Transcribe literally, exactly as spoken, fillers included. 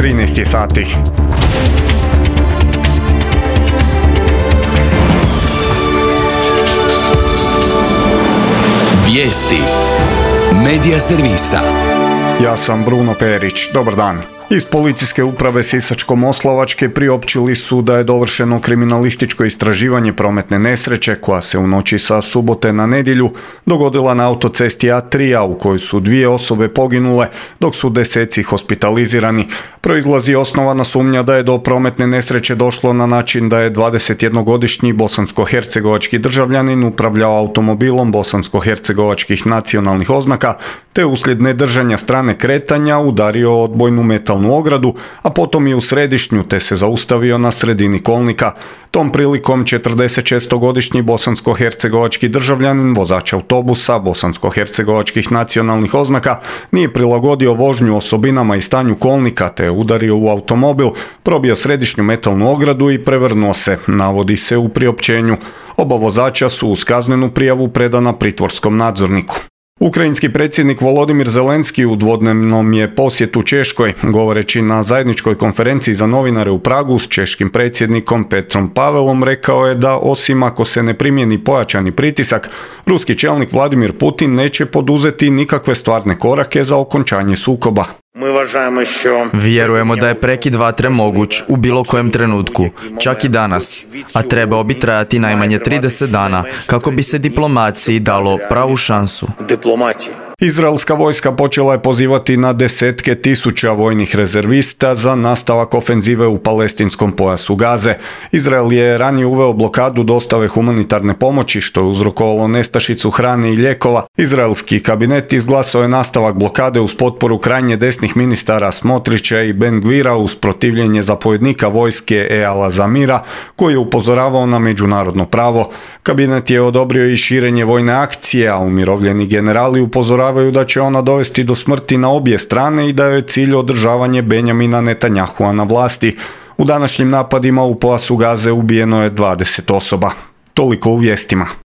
trinaest je sati. Vijesti Medija servisa. Ja sam Bruno Perić. Dobar dan. Iz policijske uprave Sisačko-moslavačke priopćili su da je dovršeno kriminalističko istraživanje prometne nesreće koja se u noći sa subote na nedjelju dogodila na autocesti A tri, a u kojoj su dvije osobe poginule, dok su deseci hospitalizirani. Proizlazi osnovana sumnja da je do prometne nesreće došlo na način da je dvadesetjednogodišnji bosansko-hercegovački državljanin upravljao automobilom bosansko-hercegovačkih nacionalnih oznaka, te uslijed nedržanja strane kretanja udario odbojnu metalnu ogradu, a potom i u središnju, te se zaustavio na sredini kolnika. Tom prilikom četrdesetšestogodišnji bosansko-hercegovački državljanin, vozač autobusa bosansko-hercegovačkih nacionalnih oznaka, nije prilagodio vožnju osobinama i stanju kolnika, te je udario u automobil, probio središnju metalnu ogradu i prevrnuo se, navodi se u priopćenju. Oba vozača su uz kaznenu prijavu predana pritvorskom nadzorniku. Ukrajinski predsjednik Volodimir Zelenski u dvodnevnom je posjetu Češkoj. Govoreći na zajedničkoj konferenciji za novinare u Pragu s češkim predsjednikom Petrom Pavelom, rekao je da osim ako se ne primjeni pojačani pritisak, ruski čelnik Vladimir Putin neće poduzeti nikakve stvarne korake za okončanje sukoba. Vjerujemo da je prekid vatre moguć u bilo kojem trenutku, čak i danas, a trebao bi trajati najmanje trideset dana kako bi se diplomaciji dalo pravu šansu. Izraelska vojska počela je pozivati na desetke tisuća vojnih rezervista za nastavak ofenzive u palestinskom pojasu Gaze. Izrael je ranije uveo blokadu dostave humanitarne pomoći, što je uzrokovalo nestašicu hrane i lijekova. Izraelski kabinet izglasao je nastavak blokade uz potporu krajnje desnih ministara Smotrića i Ben Gvira uz protivljenje zapovjednika vojske Eyala Zamira, koji je upozoravao na međunarodno pravo. Kabinet je odobrio i širenje vojne akcije, a umirovljeni generali upozoravaju da će ona dovesti do smrti na obje strane i da je cilj održavanje Benjamina Netanyahua na vlasti. U današnjim napadima u pojasu Gaze ubijeno je dvadeset osoba. Toliko u vijestima.